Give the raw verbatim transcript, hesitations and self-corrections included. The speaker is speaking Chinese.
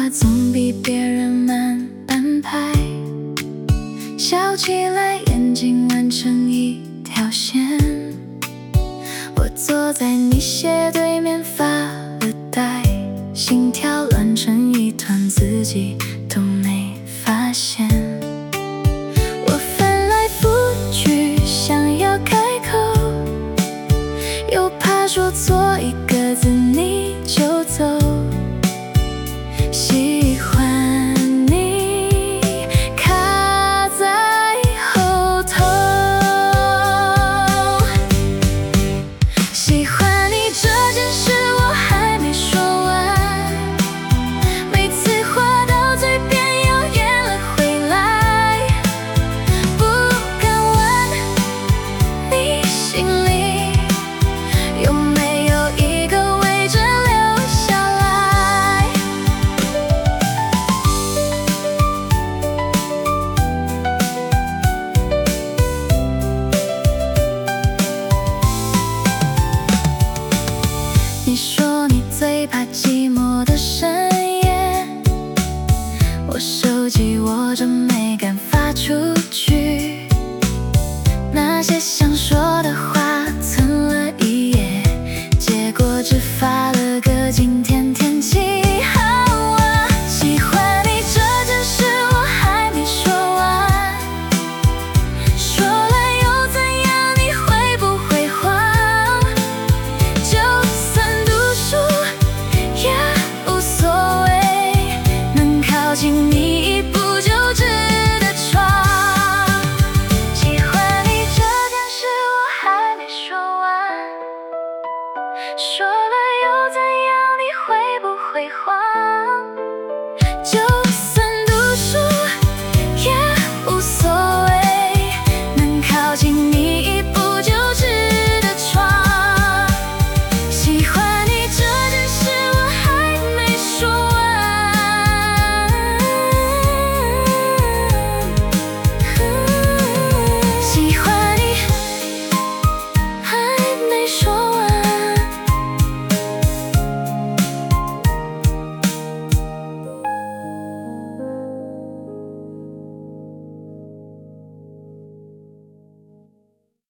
话总比别人慢半拍，笑起来眼睛弯成一条线。我坐在你斜对面发了呆，心跳乱成一团，自己都没发现。我翻来覆去想要开口，又怕说错一个字你就走。喜欢你卡在后头，喜欢你这件事我还没说完，每次话到嘴边又咽了回来，不敢问你心里